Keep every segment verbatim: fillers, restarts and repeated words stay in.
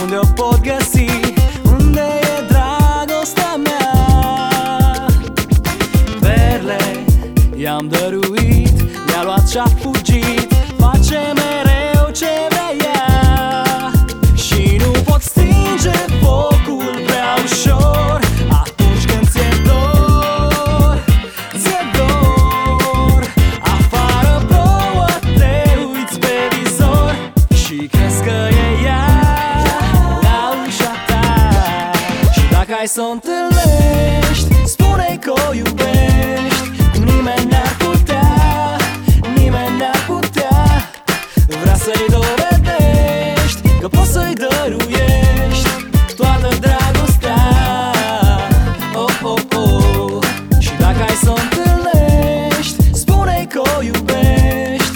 unde o pot găsi, unde e dragostea mea. Perle i-am dăruit, le-a luat și-a fugit, face mereu ce vrea ea. Și nu pot stinge focul prea ușor atunci când ți-e dor, ți-e dor. Afară plouă, te uiți pe vizor și crezi că e ea la ușa ta. Și dacă ai să o întâlnești, spune-i că o iubești, cum nimeni n-ar putea, nimeni n-ar putea. Vrea să-i dovedești că poți să-i dăruiești toată dragostea. Oh, oh, oh. Și dacă ai să o întâlnești, spune-i că o iubești.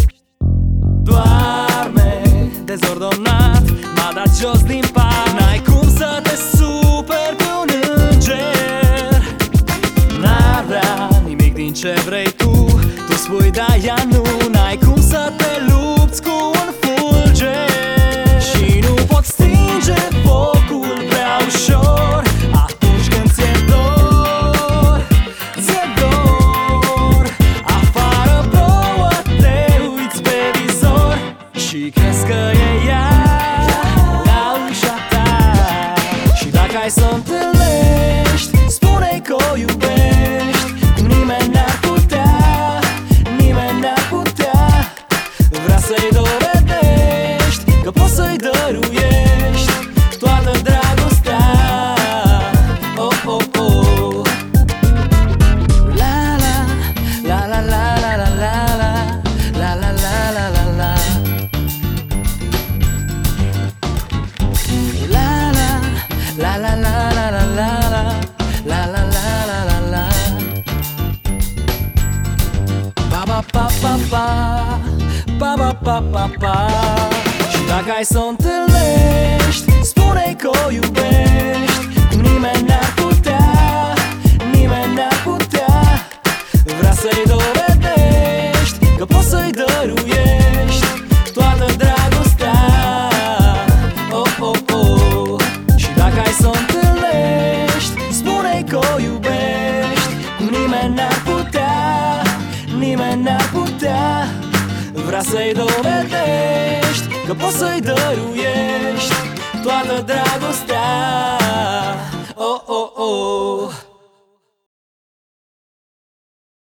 Doarme dezordonat, m-a dat jos din pat, n-ai cum să te superi pe un înger. N-ar vrea nimic din ce vrei tu, tu spui da, ea nu. N-ai cum să te lupți cu un fulger. Și nu poți stinge focul prea ușor atunci când ți-e dor, ți-e dor. Afară plouă, te uiți pe vizor și crezi că e ea la ușa ta. Și dacă ai să o întâlnești, spune-i că o iubești, cum nimeni n-ar putea, nimeni n-ar putea. Vrea să-i dovedești că poți să-i dăruiești toată dragostea. Oh, oh, oh. La la, la la la la la la la la la la la la. La la, la la la la la la la la la la la la. Pa pa pa pa pa, pa pa pa pa pa. Și dacă ai să o întâlnești, spune-i că o iubești, cum nimeni n-ar putea, nimeni n-ar putea. Vrea să-i dovedești că poți să-i dăruiești toată dragostea. Oh, oh, oh. Și dacă ai să o întâlnești, spune-i că o iubești, cum nimeni n-ar putea, nimeni n-ar putea. Vrea să-i dovedești că poți să-i dăruiești toată dragostea.